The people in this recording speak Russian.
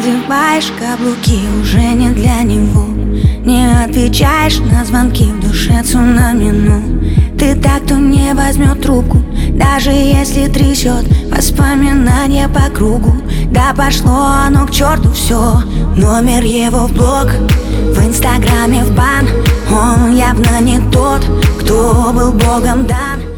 Надеваешь каблуки, уже не для него. Не отвечаешь на звонки, в душе цунами, ну. Ты так, кто не возьмет трубку, даже если трясет воспоминания по кругу. Да пошло оно к черту все, номер его в блог, в инстаграме в бан. Он явно не тот, кто был богом дан.